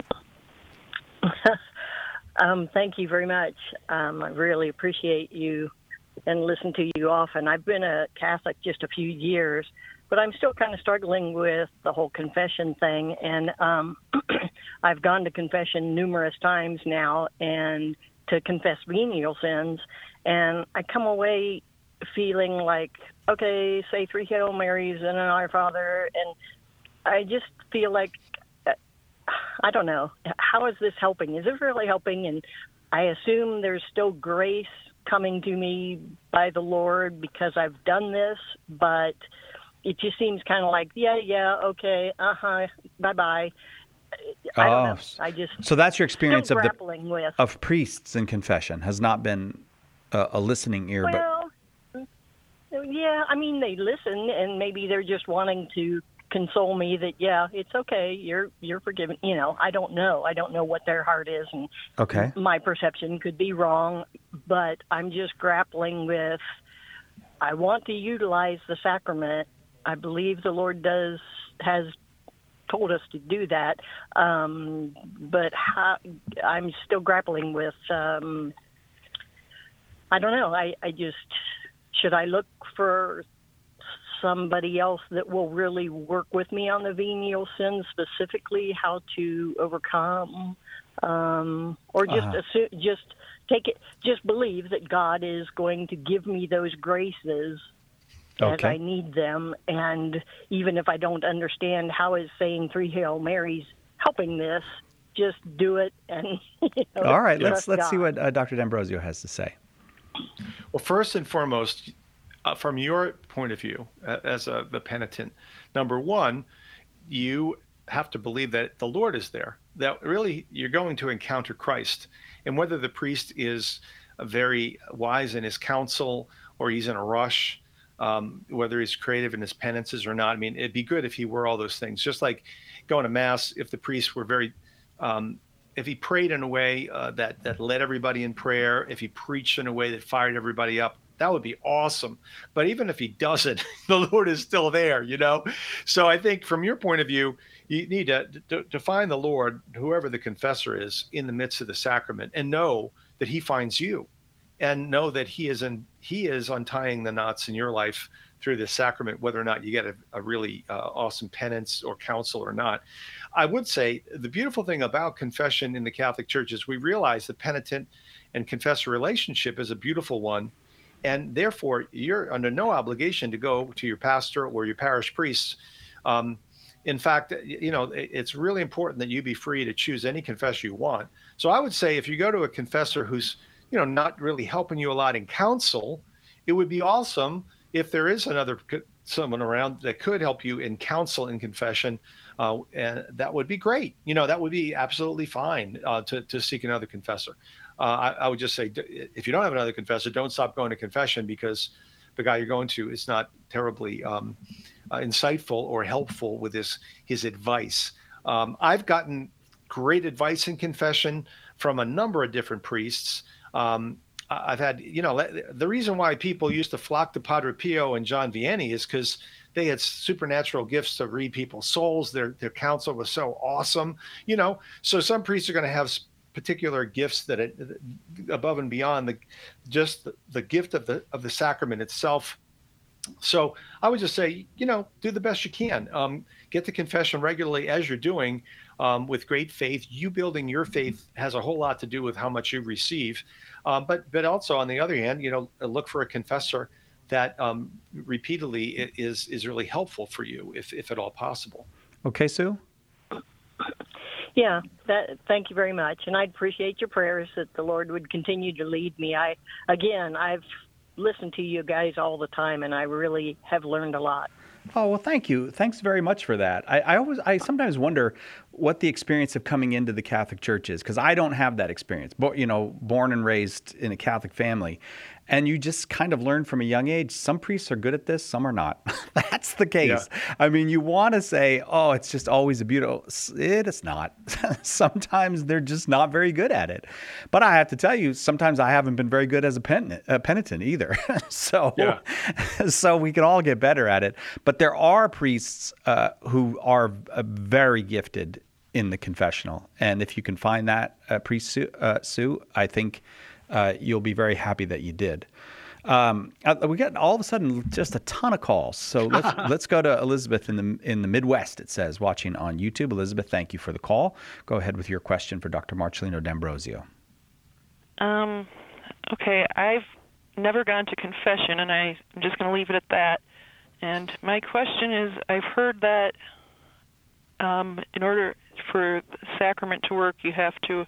um, thank you very much. Um, I really appreciate you and listen to you often. I've been a Catholic just a few years, but I'm still kind of struggling with the whole confession thing. And um, I've gone to confession numerous times now and to confess venial sins. And I come away feeling like, okay, say three Hail Marys and an Our Father. And I just feel like, I don't know. How is this helping? Is it really helping? And I assume there's still grace coming to me by the Lord because I've done this, but it just seems kind of like, yeah, yeah, okay, uh-huh, bye-bye. I don't Oh, know. I just so that's your experience still of the grappling with. of priests in confession has not been a, a listening ear, Well, yeah, I mean, they listen, and maybe they're just wanting to console me that, yeah, it's okay, you're you're forgiven. You know, I don't know. I don't know what their heart is, and Okay. my perception could be wrong, but I'm just grappling with, I want to utilize the sacrament. I believe the Lord does has told us to do that, um, but how, I'm still grappling with, um, I don't know, I, I just, should I look for somebody else that will really work with me on the venial sins, specifically how to overcome, um, or just Uh-huh. assume, just take it, just believe that God is going to give me those graces as Okay. I need them, and even if I don't understand how is saying three Hail Marys helping this, just do it. And you know, All right, let's trust let's see God. what uh, Doctor D'Ambrosio has to say. Well, first and foremost, uh, from your point of view uh, as a, the penitent, number one, you have to believe that the Lord is there, that really you're going to encounter Christ. And whether the priest is very wise in his counsel or he's in a rush, um, whether he's creative in his penances or not, I mean, it'd be good if he were all those things. Just like going to Mass, if the priest were very um, if he prayed in a way uh, that that led everybody in prayer, if he preached in a way that fired everybody up, that would be awesome. But even if he doesn't, the Lord is still there, you know? So I think from your point of view, you need to, to, to find the Lord, whoever the confessor is, in the midst of the sacrament, and know that he finds you, and know that he is in, he is untying the knots in your life through this sacrament, whether or not you get a, a really uh, awesome penance or counsel or not. I would say the beautiful thing about confession in the Catholic Church is we realize the penitent and confessor relationship is a beautiful one. And therefore, you're under no obligation to go to your pastor or your parish priest. Um, in fact, you know, it's really important that you be free to choose any confessor you want. So I would say if you go to a confessor who's, you know, not really helping you a lot in counsel, it would be awesome if there is another someone around that could help you in counsel and confession. Uh, and that would be great. You know, that would be absolutely fine uh, to, to seek another confessor. Uh, I, I would just say, if you don't have another confessor, don't stop going to confession, because the guy you're going to, is not terribly um, uh, insightful or helpful with his his advice. Um, I've gotten great advice in confession from a number of different priests. Um, I've had, you know, the reason why people used to flock to Padre Pio and John Vianney is because they had supernatural gifts to read people's souls. Their their counsel was so awesome, you know. So some priests are going to have particular gifts that it, above and beyond the just the, the gift of the of the sacrament itself. So I would just say, you know, do the best you can. Um, get to confession regularly as you're doing, um, with great faith. You building your faith has a whole lot to do with how much you receive. Um, but but also on the other hand, you know, look for a confessor that um, repeatedly is is really helpful for you, if if at all possible. Okay, Sue? Yeah, that, thank you very much. And I'd appreciate your prayers that the Lord would continue to lead me. I, again, I've listened to you guys all the time, and I really have learned a lot. Oh, well, thank you. Thanks very much for that. I, I always, I sometimes wonder what the experience of coming into the Catholic Church is, because I don't have that experience. But, you know, born and raised in a Catholic family. And you just kind of learn from a young age, some priests are good at this, some are not. That's the case. Yeah. I mean, you want to say, oh, it's just always a beautiful, it is not. Sometimes they're just not very good at it. But I have to tell you, sometimes I haven't been very good as a penitent, a penitent either. so, yeah. so we can all get better at it. But there are priests uh, who are uh, very gifted in the confessional. And if you can find that, uh, priest Sue, uh, Sue, I think Uh, you'll be very happy that you did. Um, we got all of a sudden just a ton of calls. So let's let's go to Elizabeth in the in the Midwest. It says watching on YouTube. Elizabeth, thank you for the call. Go ahead with your question for Doctor Marcellino D'Ambrosio. Um, okay, I've never gone to confession, and I, I'm just going to leave it at that. And my question is, I've heard that um, in order for the sacrament to work, you have to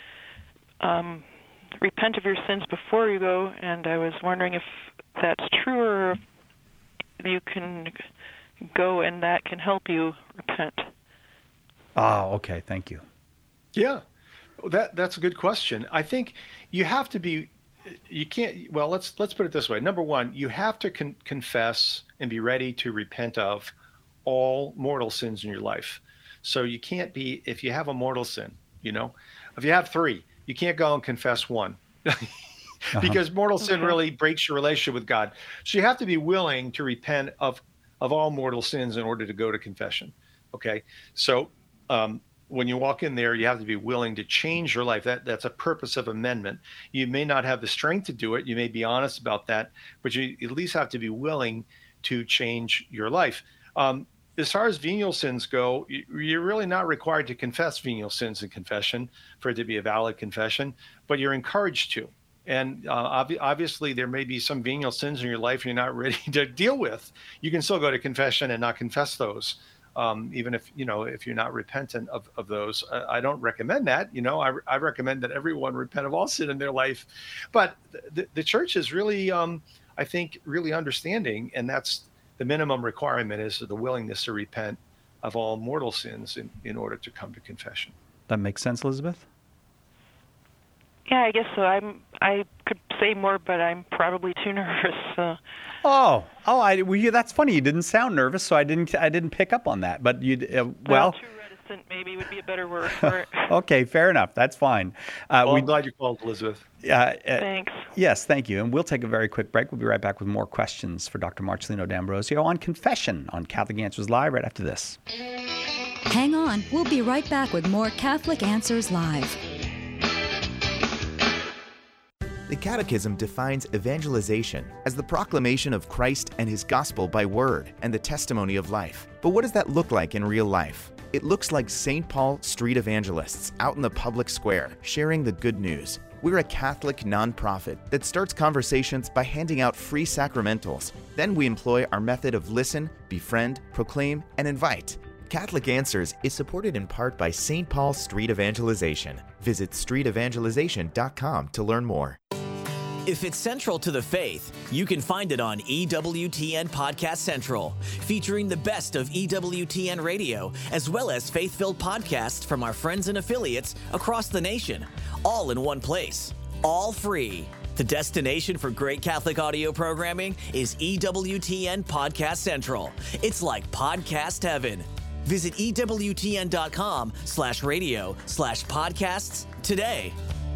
um, repent of your sins before you go, and I was wondering if that's true or if you can go and that can help you repent. Oh, okay. Thank you. Yeah, that that's a good question. I think you have to be, you can't, well, let's let's put it this way. Number one, you have to con- confess and be ready to repent of all mortal sins in your life. So you can't be, if you have a mortal sin, you know, if you have three, you can't go and confess one because uh-huh. mortal sin really breaks your relationship with God. So you have to be willing to repent of, of all mortal sins in order to go to confession. Okay. So um, when you walk in there, you have to be willing to change your life. That that's a purpose of amendment. You may not have the strength to do it. You may be honest about that, but you at least have to be willing to change your life. Um, As far as venial sins go, you're really not required to confess venial sins in confession for it to be a valid confession, but you're encouraged to. And uh, ob- obviously, there may be some venial sins in your life you're not ready to deal with. You can still go to confession and not confess those, um, even if you know if you're not repentant of, of those. I, I don't recommend that. You know, I, I recommend that everyone repent of all sin in their life. But the, the church is really, um, I think, really understanding, and that's the minimum requirement is the willingness to repent of all mortal sins in, in order to come to confession. That makes sense, Elizabeth? Yeah, I guess so. I'm. I could say more, but I'm probably too nervous. So. Oh, oh, I. Well, yeah, that's funny. You didn't sound nervous, so I didn't. I didn't pick up on that. But you. Uh, well, well, too reticent maybe would be a better word for it. Okay, fair enough. That's fine. Uh, well, I'm glad you called, Elizabeth. Uh, uh, Thanks. Yes, thank you. And we'll take a very quick break. We'll be right back with more questions for Doctor Marcellino D'Ambrosio on confession on Catholic Answers Live right after this. Hang on. We'll be right back with more Catholic Answers Live. The Catechism defines evangelization as the proclamation of Christ and His gospel by word and the testimony of life. But what does that look like in real life? It looks like Saint Paul Street Evangelists out in the public square, sharing the good news. We're a Catholic nonprofit that starts conversations by handing out free sacramentals. Then we employ our method of listen, befriend, proclaim, and invite. Catholic Answers is supported in part by Saint Paul Street Evangelization. Visit street evangelization dot com to learn more. If it's central to the faith, you can find it on E W T N Podcast Central, featuring the best of E W T N Radio, as well as faith-filled podcasts from our friends and affiliates across the nation, all in one place, all free. The destination for great Catholic audio programming is E W T N Podcast Central. It's like podcast heaven. Visit E W T N dot com slash radio slash podcasts today.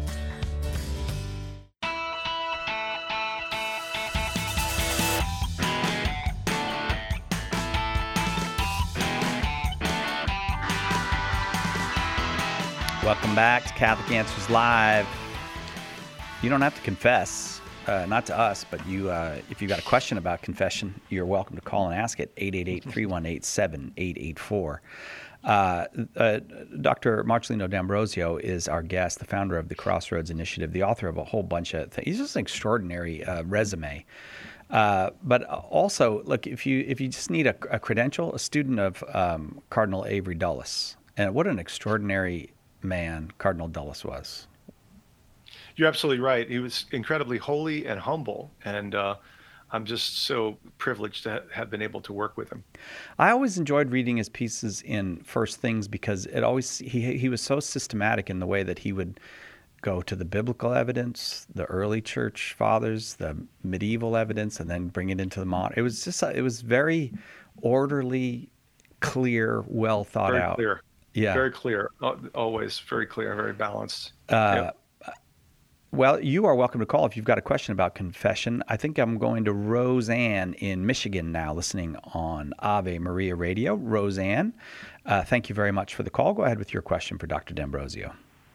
Welcome back to Catholic Answers Live. You don't have to confess, uh, not to us, but you. Uh, if you've got a question about confession, you're welcome to call and ask it, eight eight eight, three one eight, seven eight eight four. Uh, uh, Doctor Marcelino D'Ambrosio is our guest, the founder of the Crossroads Initiative, the author of a whole bunch of things. He's just an extraordinary uh, resume. Uh, but also, look, if you if you just need a, a credential, a student of um, Cardinal Avery Dulles, and what an extraordinary man Cardinal Dulles was. You're absolutely right. He was incredibly holy and humble, and uh, I'm just so privileged to have been able to work with him. I always enjoyed reading his pieces in First Things because it always he he was so systematic in the way that he would go to the biblical evidence, the early church fathers, the medieval evidence, and then bring it into the modern. It was just it was very orderly, clear, well thought very out. Clear. Yeah, very clear. Always very clear, very balanced. Uh, yep. Well, you are welcome to call if you've got a question about confession. I think I'm going to Roseanne in Michigan now, listening on Ave Maria Radio. Roseanne, uh, thank you very much for the call. Go ahead with your question for Doctor D'Ambrosio.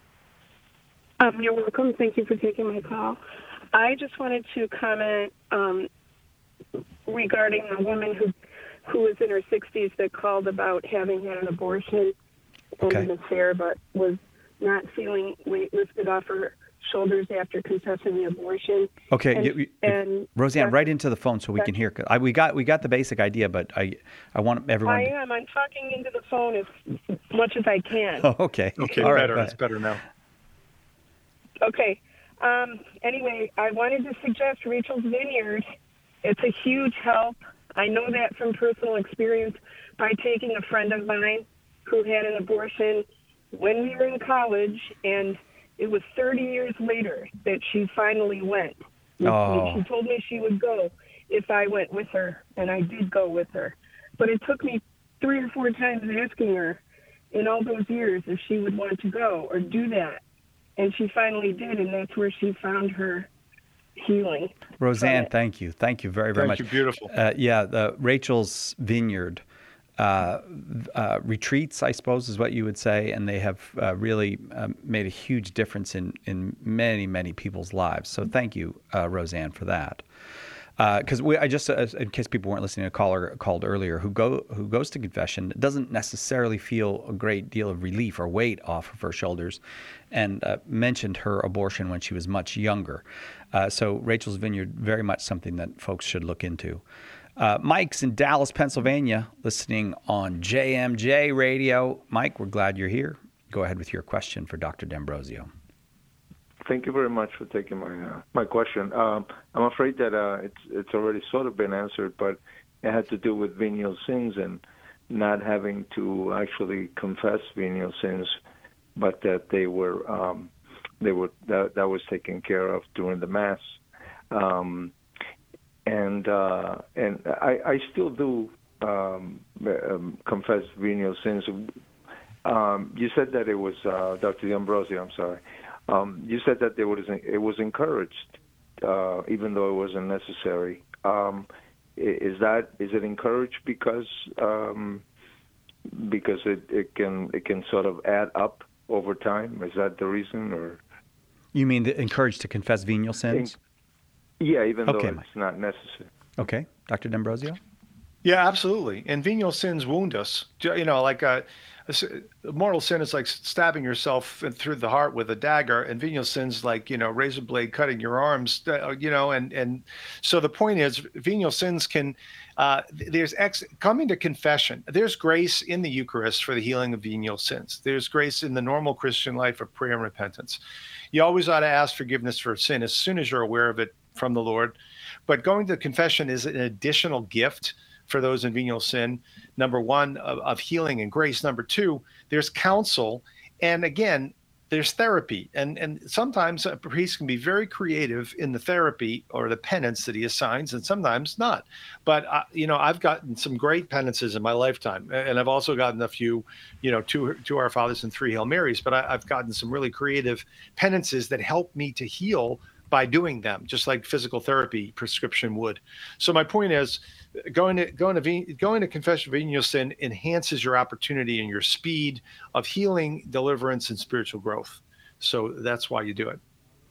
Um, you're welcome. Thank you for taking my call. I just wanted to comment um, regarding a woman who who was in her sixties that called about having had an abortion and Okay. an affair, but was not feeling weight lifted off her shoulders after confessing the abortion. Okay, and, you, you, and Roseanne, uh, right into the phone so we can hear. I, we got we got the basic idea, but I I want everyone. I to- am. I'm talking into the phone as much as I can. Oh, okay. Okay, All right, better. go It's ahead. better now. Okay. Um, anyway, I wanted to suggest Rachel's Vineyard. It's a huge help. I know that from personal experience by taking a friend of mine who had an abortion when we were in college, and it was thirty years later that she finally went. Oh. She told me she would go if I went with her, and I did go with her. But it took me three or four times asking her in all those years if she would want to go or do that. And she finally did, and that's where she found her healing. Roseanne, thank you. Thank you very, very Thank much. you. Beautiful. Uh, yeah, the Rachel's Vineyard uh, uh, retreats, I suppose, is what you would say, and they have uh, really um, made a huge difference in, in many, many people's lives. So thank you, uh, Roseanne, for that. Because we, I just, uh, in case people weren't listening, a caller called earlier who go who goes to confession doesn't necessarily feel a great deal of relief or weight off of her shoulders, and uh, mentioned her abortion when she was much younger. Uh, so Rachel's Vineyard, very much something that folks should look into. Uh, Mike's in Dallas, Pennsylvania, listening on J M J Radio. Mike, we're glad you're here. Go ahead with your question for Doctor D'Ambrosio. Thank you very much for taking my uh, my question. Um, I'm afraid that uh, it's it's already sort of been answered, but it had to do with venial sins and not having to actually confess venial sins, but that they were um, they were that, that was taken care of during the Mass, um, and uh, and I, I still do um, um, confess venial sins. Um, you said that it was uh, Doctor D'Ambrosio. I'm sorry. Um, you said that there was it was encouraged, uh, even though it wasn't necessary. Um, is that is it encouraged because um, because it, it can it can sort of add up over time? Is that the reason, or You mean the, encouraged to confess venial sins? yeah, even Okay, though Mike. it's not necessary? Okay, Doctor D'Ambrosio? Yeah, absolutely. And venial sins wound us. You know, like uh, a s- mortal sin is like stabbing yourself through the heart with a dagger, and venial sins like, you know, razor blade cutting your arms. uh, You know, and and so the point is, venial sins can. Uh, there's ex coming to confession. There's grace in the Eucharist for the healing of venial sins. There's grace in the normal Christian life of prayer and repentance. You always ought to ask forgiveness for sin as soon as you're aware of it from the Lord. But going to confession is an additional gift for those in venial sin. Number one, of, of healing and grace. Number two, there's counsel. And again, there's therapy, and and sometimes a priest can be very creative in the therapy or the penance that he assigns, and sometimes not. But uh, you know, I've gotten some great penances in my lifetime, and I've also gotten a few, you know, two two Our Fathers and three Hail Marys. But I, I've gotten some really creative penances that help me to heal by doing them, just like physical therapy prescription would. So my point is, going to going to going to confession of venial sin enhances your opportunity and your speed of healing, deliverance, and spiritual growth. So that's why you do it.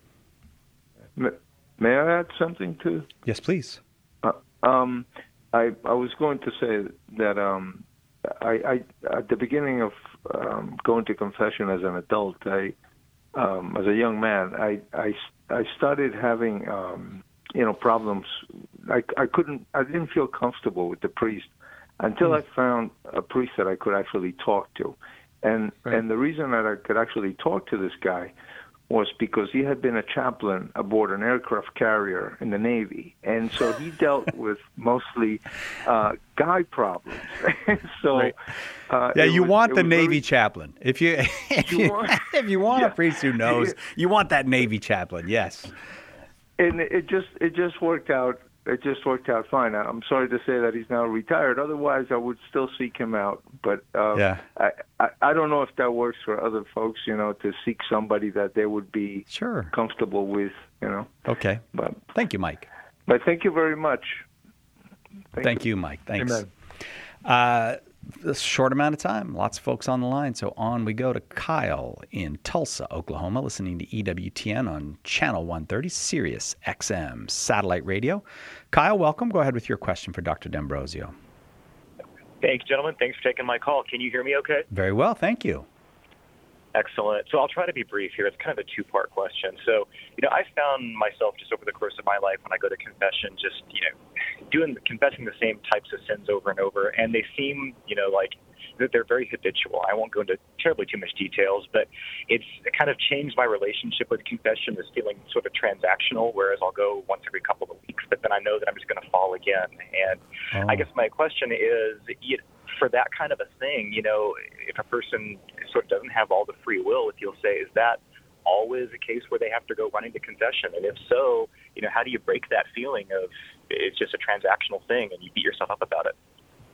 May, may I add something too? Yes, please. Uh, um, I I was going to say that um, I, I at the beginning of um, going to confession as an adult, I um, as a young man, I I, I started having um, you know problems. I I couldn't I didn't feel comfortable with the priest until mm. I found a priest that I could actually talk to, and right. and the reason that I could actually talk to this guy was because he had been a chaplain aboard an aircraft carrier in the Navy, and so he dealt with mostly uh, guy problems. so, right. uh, yeah, you was, want the Navy very... chaplain. If you if you, want, if you want yeah. a priest who knows, you want that Navy chaplain. Yes, and it just it just worked out. It just worked out fine. I'm sorry to say that he's now retired. Otherwise, I would still seek him out. But uh, yeah. I, I I don't know if that works for other folks, you know, to seek somebody that they would be sure comfortable with, you know. Okay. But thank you, Mike. But thank you very much. Thank, thank you. you, Mike. Thanks. Amen. Uh, a short amount of time. Lots of folks on the line. So on we go to Kyle in Tulsa, Oklahoma, listening to E W T N on Channel one thirty, Sirius X M satellite radio. Kyle, welcome. Go ahead with your question for Doctor D'Ambrosio. Thanks, gentlemen. Thanks for taking my call. Can you hear me okay? Very well. Thank you. Excellent. So I'll try to be brief here. It's kind of a two-part question. So, you know, I found myself just over the course of my life when I go to confession, just, you know, doing, confessing the same types of sins over and over. And they seem, you know, like they're very habitual. I won't go into terribly too much details, but it's kind of changed my relationship with confession, this feeling sort of transactional, whereas I'll go once every couple of weeks, but then I know that I'm just going to fall again. And oh. I guess my question is, you know, for that kind of a thing, you know, if a person sort of doesn't have all the free will, if you'll say, is that always a case where they have to go running to confession? And if so, you know, how do you break that feeling of it's just a transactional thing and you beat yourself up about it?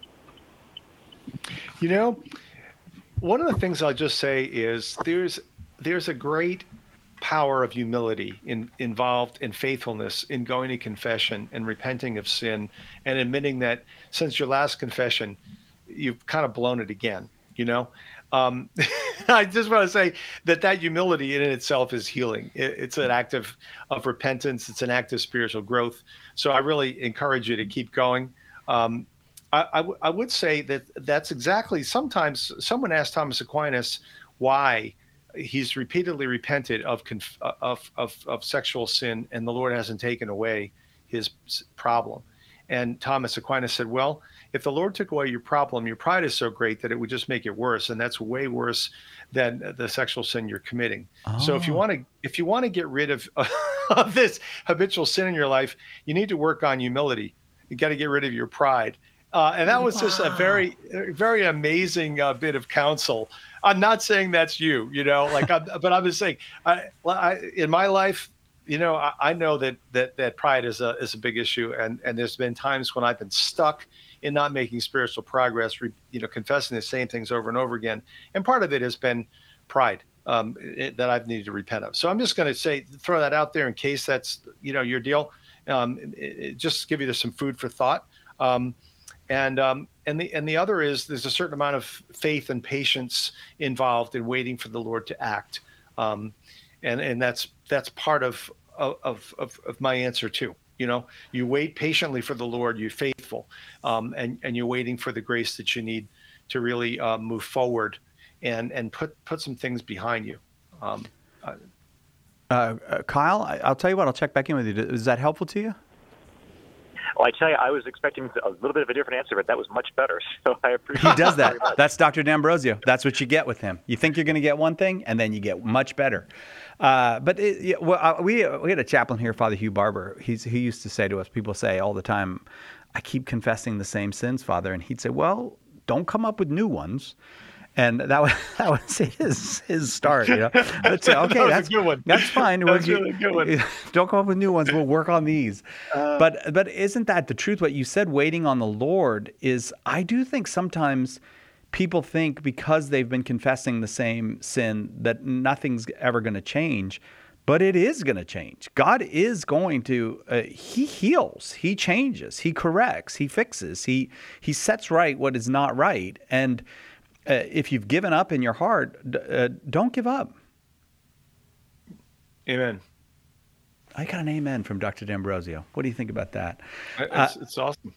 You know, one of the things I'll just say is there's there's a great power of humility in, involved in faithfulness in going to confession and repenting of sin and admitting that since your last confession, you've kind of blown it again, you know? Um, I just want to say that that humility in itself is healing. It, it's an act of, of repentance. It's an act of spiritual growth. So I really encourage you to keep going. Um, I, I, w- I would say that that's exactly, sometimes someone asked Thomas Aquinas why he's repeatedly repented of, conf- of, of, of sexual sin and the Lord hasn't taken away his problem. And Thomas Aquinas said, well, if the Lord took away your problem, your pride is so great that it would just make it worse. And that's way worse than the sexual sin you're committing. Oh. So if you want to, if you want to get rid of, of this habitual sin in your life, you need to work on humility. You got to get rid of your pride. Uh, and that was wow. just a very, very amazing uh, bit of counsel. I'm not saying that's you, you know, like, I'm, but I'm just saying, I, I, in my life, you know, I, I know that that that pride is a is a big issue, and and there's been times when I've been stuck in not making spiritual progress, re, you know, confessing the same things over and over again, and part of it has been pride um, it, that I've needed to repent of. So I'm just going to say, throw that out there in case that's, you know, your deal. Um, it, it just give you some food for thought. Um, And um, and the and the other is there's a certain amount of faith and patience involved in waiting for the Lord to act, um, and and that's that's part of of, of of my answer too. You know, you wait patiently for the Lord, you're faithful, um, and and you're waiting for the grace that you need to really uh, move forward, and and put put some things behind you. Um, uh, uh, Kyle, I'll tell you what. I'll check back in with you. Is that helpful to you? Well, I tell you, I was expecting a little bit of a different answer, but that was much better. So I appreciate it. He does that. That's Doctor D'Ambrosio. That's what you get with him. You think you're going to get one thing, and then you get much better. Uh, but it, yeah, well, uh, we we had a chaplain here, Father Hugh Barber. He's he used to say to us, people say all the time, I keep confessing the same sins, Father. And he'd say, well, don't come up with new ones. And that was that was his his start. You know, but, uh, okay, that was that's a good one. That's fine. That's We'll- really a good one. Don't come up with new ones. We'll work on these. Uh, but but isn't that the truth? What you said, waiting on the Lord, is I do think sometimes people think because they've been confessing the same sin that nothing's ever going to change. But it is going to change. God is going to, uh, he heals, he changes, he corrects, he fixes, he he sets right what is not right. And uh, if you've given up in your heart, d- uh, don't give up. Amen. I got an amen from Doctor D'Ambrosio. What do you think about that? It's, it's awesome.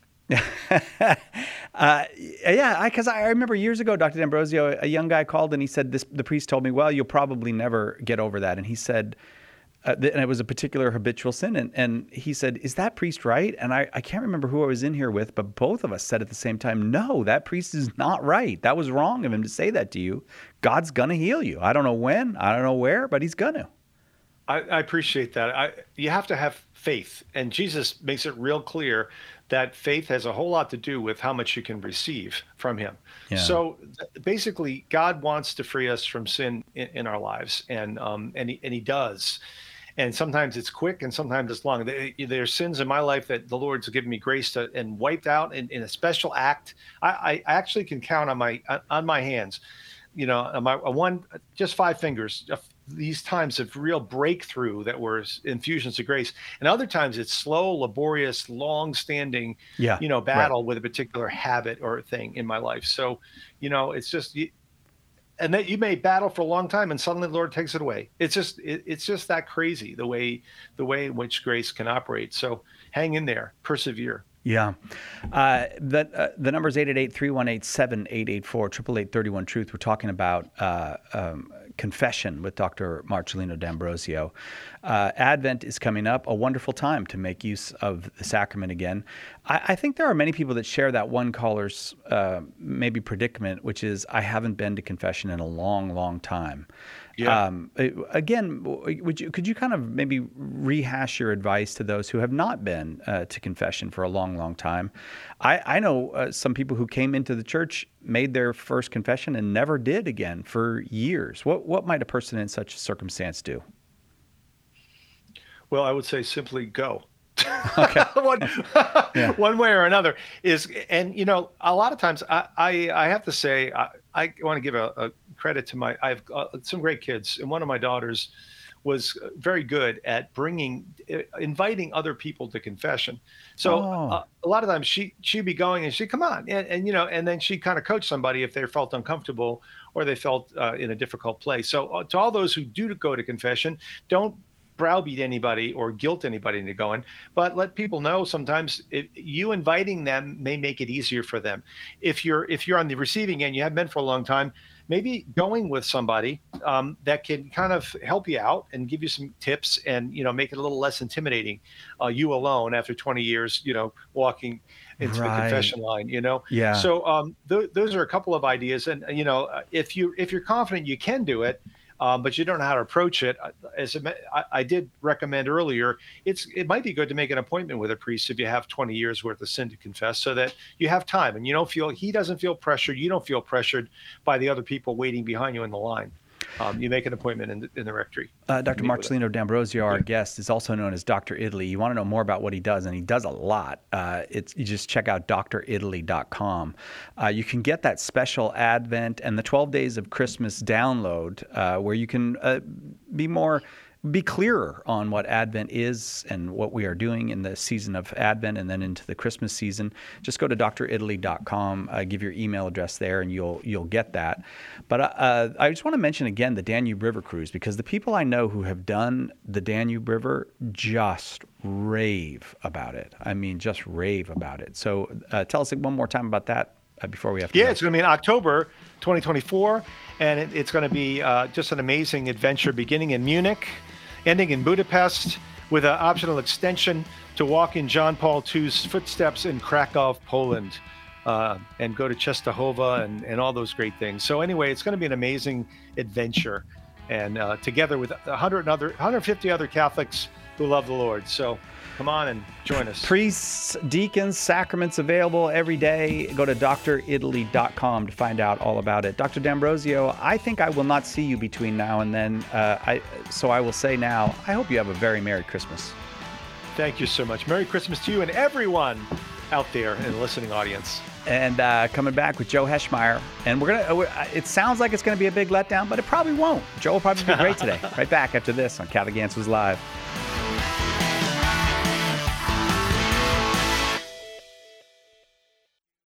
uh, yeah, because I, I remember years ago, Doctor D'Ambrosio, a young guy called and he said, this, the priest told me, well, you'll probably never get over that. And he said, uh, th- and it was a particular habitual sin. And, and he said, is that priest right? And I, I can't remember who I was in here with, but both of us said at the same time, no, that priest is not right. That was wrong of him to say that to you. God's going to heal you. I don't know when, I don't know where, but he's going to. I, I appreciate that. I, you have to have faith, and Jesus makes it real clear that faith has a whole lot to do with how much you can receive from him. Yeah. So basically, God wants to free us from sin in, in our lives, and um, and he, and he does. And sometimes it's quick, and sometimes it's long. There, there's sins in my life that the Lord's given me grace to and wiped out in, in a special act. I, I actually can count on my on my hands, you know, on my one just five fingers. These times of real breakthrough that were infusions of grace, and other times it's slow, laborious, long-standing, Yeah, you know, battle right. with a particular habit or thing in my life. So, you know, it's just, and that you may battle for a long time, and suddenly the Lord takes it away. It's just, it, it's just that crazy the way, the way in which grace can operate. So, hang in there, persevere. Yeah. Uh, the, uh, the number is eight eight eight, three one eight, seven eight eight four, eight eight eight, three one, truth. We're talking about uh, um, confession with Doctor Marcelino D'Ambrosio. Uh, Advent is coming up, a wonderful time to make use of the sacrament again. I, I think there are many people that share that one caller's uh, maybe predicament, which is, I haven't been to confession in a long, long time. Yeah. Um, again, would you could you kind of maybe rehash your advice to those who have not been uh, to confession for a long, long time? I, I know uh, some people who came into the church, made their first confession, and never did again for years. What what might a person in such a circumstance do? Well, I would say simply go. Okay. one, Yeah. one way or another is, and you know, a lot of times I I, I have to say I, I want to give a, a credit to my I have uh, some great kids, and one of my daughters was very good at bringing uh, inviting other people to confession. So Oh. uh, a lot of times she she'd be going and she'd come on and, and you know and then she kind of coach somebody if they felt uncomfortable or they felt uh, in a difficult place. So uh, to all those who do go to confession, don't browbeat anybody or guilt anybody into going, but let people know sometimes if you inviting them may make it easier for them. If you're if you're on the receiving end, you have been for a long time, maybe going with somebody um, that can kind of help you out and give you some tips and, you know, make it a little less intimidating, uh, you alone after twenty years, you know, walking into Right. the confession line, you know? Yeah. So um, th- those are a couple of ideas. And, you know, uh, if you, if you're confident you can do it, Um, but you don't know how to approach it. As a, I, I did recommend earlier, it's it might be good to make an appointment with a priest if you have twenty years worth of sin to confess, so that you have time and you don't feel he doesn't feel pressured. You don't feel pressured by the other people waiting behind you in the line. Um, you make an appointment in the, in the rectory. Uh, Doctor Meet with him. Marcelino D'Ambrosio, our guest, is also known as Doctor Italy. You want to know more about what he does, and he does a lot. Uh, it's you just check out D R italy dot com. Uh, you can get that special Advent and the twelve Days of Christmas download, uh, where you can uh, be more. Be clearer on what Advent is and what we are doing in the season of Advent and then into the Christmas season. Just go to D R italy dot com, uh, give your email address there, and you'll you'll get that. But uh, I just want to mention again the Danube River Cruise, because the people I know who have done the Danube River just rave about it. I mean, just rave about it. So uh, tell us one more time about that uh, before we have to Yeah, go. it's going to be in October twenty twenty-four, and it, it's going to be uh, just an amazing adventure beginning in Munich, ending in Budapest, with an optional extension to walk in John Paul the Second's footsteps in Krakow, Poland, uh, and go to Czestochowa and, and all those great things. So anyway, it's going to be an amazing adventure. And uh, together with one hundred other, one hundred fifty other Catholics who love the Lord. So come on and join us. Priests, deacons, sacraments available every day. Go to D R italy dot com to find out all about it. Doctor D'Ambrosio, I think I will not see you between now and then. Uh, I, so I will say now, I hope you have a very Merry Christmas. Thank you so much. Merry Christmas to you and everyone out there in the listening audience. And uh, coming back with Joe Heschmeyer. And we're going to, it sounds like it's going to be a big letdown, but it probably won't. Joe will probably be great today. Right back after this on Catholic Answers Live.